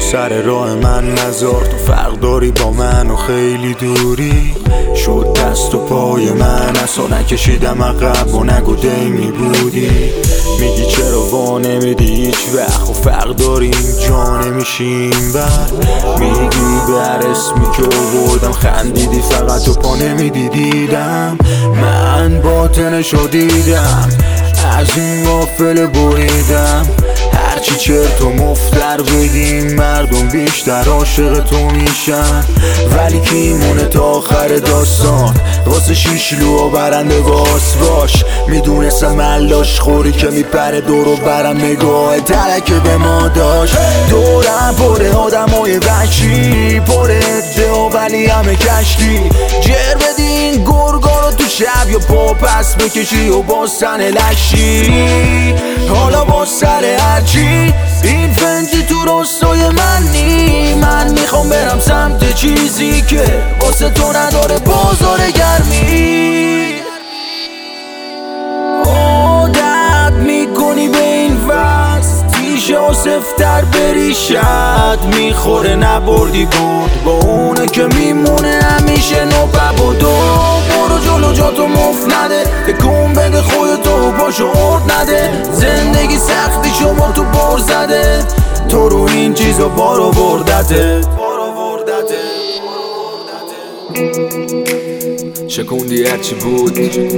سر راه من نذار، تو فرق داری با من و خیلی دوری. شد دست و پای من اصلا نکشیدم عقب و نگو دیمی بودی. میگی چرا وا نمیدی هیچ وقت و فرق داریم جا نمیشیم بر. میگی بر اسمی که آوردم خندیدی فقط تو پا نمیدیدم. من باطنشو دیدم از این غافل بریدم. هرچی چرت و مفتر بگیم مردم بیشتر عاشق تو میشن. ولی کی مونه تا آخر داستان واسه شیشلو و برنده باس باش. میدونستم ملاش خوری که میپره دور و برم نگاه ترکه به ما داشت. دورم پره آدمای وحشی پره عده ها ولی همه کشکی. جر بدین گرگا رو تو شب یا پا پس بکشی و باز تن لشی. حالا با سر هرچی این فنجی تو راستای من نی. من میخوام برم سمت چیزی که واسه تو نداره بازار گرمی. عادت میکنی به این وست تیشه و سفتر بریشت میخوره نبردی بود با اونه که میمونه همیشه نوبب و دو. برو جلو جاتو مفت نده تکون بده خودتو پاشو ارد نده. زندگی سختی شما تو بر زده تو رو این چیزا بار آوردته. شکوندی هرچی بود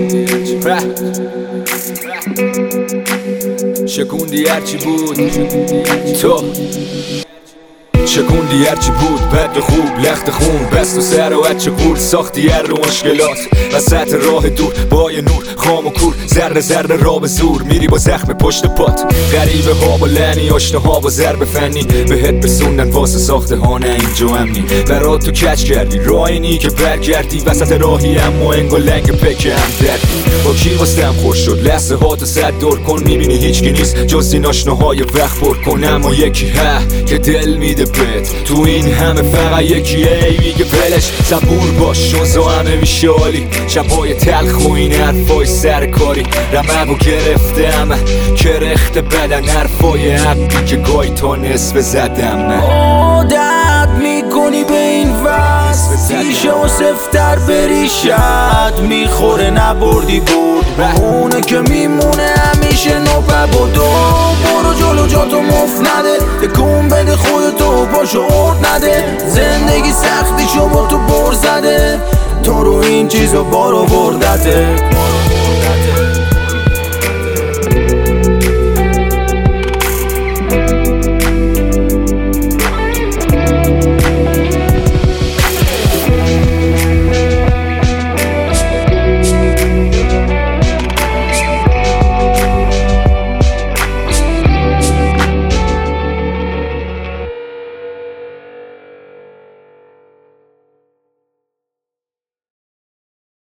شکوندی هرچی بود تو شکوندی هرچی بود بد و خوب لخت خون بست و سر و چه قول ساختی هر رو مشکلات وسط راه دور با یه نور خام و کور ذره ذره را به زور میری با زخم پشت پات. غریبه ها با لعنی آشنا ها با ضرب فنی بهت بسوندن واسه ساخته ها نه اینجا امنی. برات تو کچ کردی راه اینی که برگردی وسط راهی اما انگا لنگ پک هم دردی. با کی واسم خوش شد لحظه ها تو صد دور کن میبینی هیچ کی نیست جز این آشناهای وقت پر کن. اما یکی ها که دل میده بهت تو این همه فقط یکی ای میگه بلش صبور باش شوزا همه میشه عالی. شبای تلخ و این حرفای سرکاری رمق و گرفته همه کرخت بدن حرفای حقی که گاهی تا نصف زدم. عادت میکنی به این وست تیشه و سفتر بریشت میخوره نبردی برد با اونه که میمونه همیشه نوبب و دو. برو جلو جاتو مفت نده تکون بده خودتو پاشو ارد نده. زندگی سختی شما تو بر زده تو رو این چیزا بار آوردته.